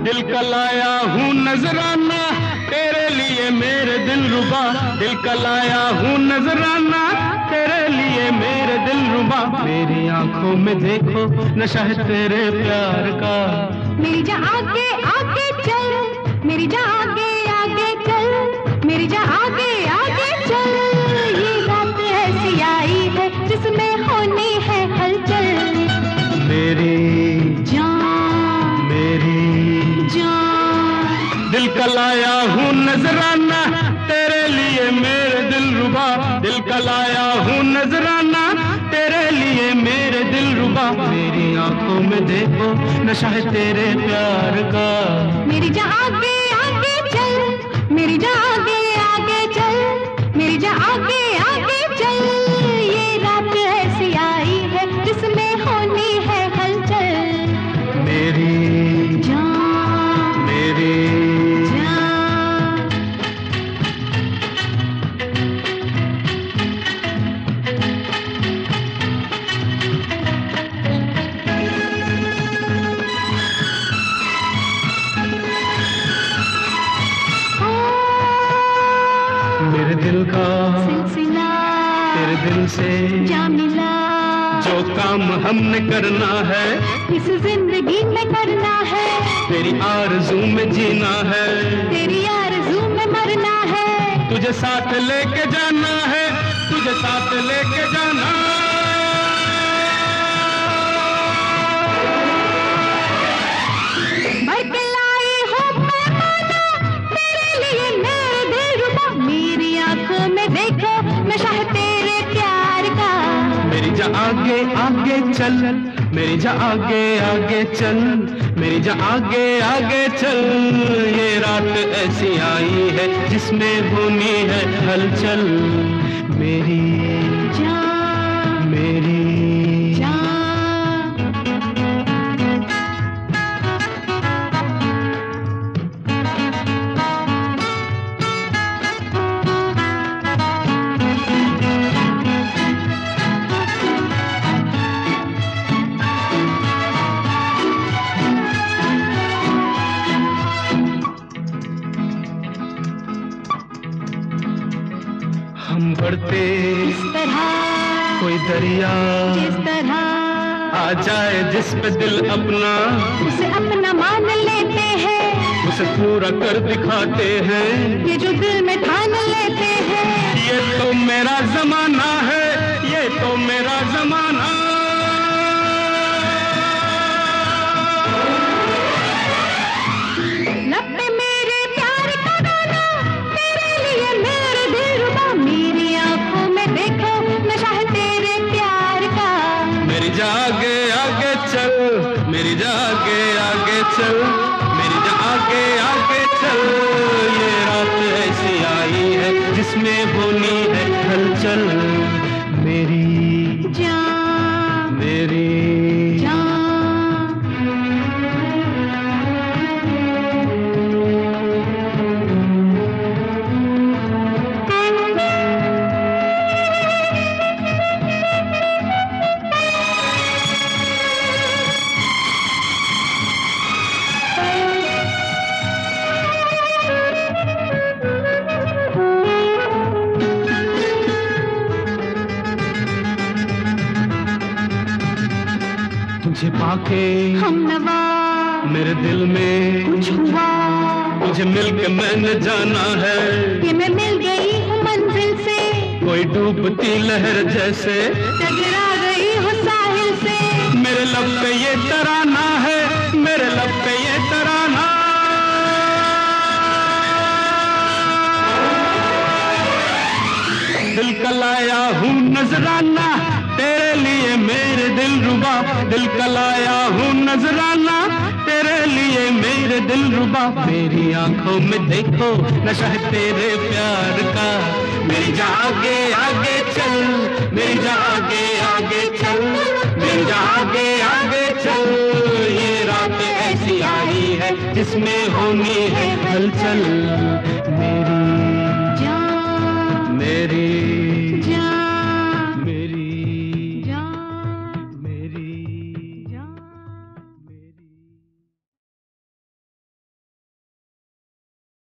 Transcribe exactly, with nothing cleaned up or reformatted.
दिल का लाया हूँ नजराना तेरे लिए मेरे दिल रुबा, दिल का लाया हूँ नजराना तेरे लिए मेरे दिल रुबा। मेरी आंखों में देखो नशा है तेरे प्यार का। मेरी जा आगे आगे चल, मेरी जा आगे आगे चल, मेरी जा आगे आगे चल। ये रात ऐसी आई है जिसमें होनी है हलचल। मेरी जान, मेरी जान, दिल का लाया हूँ नजराना तेरे लिए मेरे दिल रुबा, दिल का लाया हूँ नजराना तेरे लिए मेरे दिल रुबा। मेरी आंखों में देखो नशा है तेरे प्यार का। मेरी जा आगे आगे चल, मेरी जा आगे आगे चल, मेरी जा आगे आगे चल। ये रात ऐसी आई है जिसमें होनी है हलचल। मेरी जान, मेरी मेरे दिल का सिलसिला तेरे दिल से जा मिला। जो काम हमने करना है इस जिंदगी में करना है, तेरी आरज़ू में जीना है, तेरी आरज़ू में मरना है। तुझे साथ लेके जाना है, तुझे साथ लेके जाना। भर के लाई हो पैमाना तेरे लिए मेरे दिल रुबा। मेरी आंखों में देखो नशा है तेरे प्यार का। मेरी जा आगे आगे चल, मेरी जा आगे आगे चल, मेरी जा आगे आगे चल। ये रात ऐसी आई है जिसमें होनी है हलचल। मेरी जान, मेरी जान, हम बढ़ते इस तरह कोई दरिया जिस तरह आ जाए जिस पे दिल अपना, उसे अपना मान लेते हैं, उसे पूरा कर दिखाते हैं। ये जो दिल में ठान लेते हैं। ये तो मेरा जमाना है, ये तो मेरा जमाना। लब पे मेरे प्यार का गाना तेरे लिए मेरे दिल रुबा। मेरी आंखों में देखो नशा है तेरे प्यार का। मेरी जा आगे आगे चल, मेरी जा आगे आगे चल, मेरी जा आगे आगे चल। ये रात ऐसी आई है जिसमें होनी है हलचल। मेरी जान, मेरी जान, तुझे पाके हम नवा मेरे दिल में कुछ हुआ। तुझे मिलके मैंने जाना है कि मैं मिल गई हूँ मंजिल से, कोई डूबती लहर जैसे टकरा गई हूँ साहिल से। मेरे लब पे ये तराना है, मेरे लब पे ये तराना। दिल का लाया हूँ नजराना तेरे लिए मेरे दिल रुबा, दिल का लाया हूँ नजराना तेरे लिए मेरे दिल रुबा। मेरी आंखों में देखो नशा है तेरे प्यार का। मेरी जा आगे आगे चल, मेरी जा आगे आगे चल, मेरी जा आगे आगे चल। ये रात ऐसी आई है जिसमें होनी है हलचल। मेरी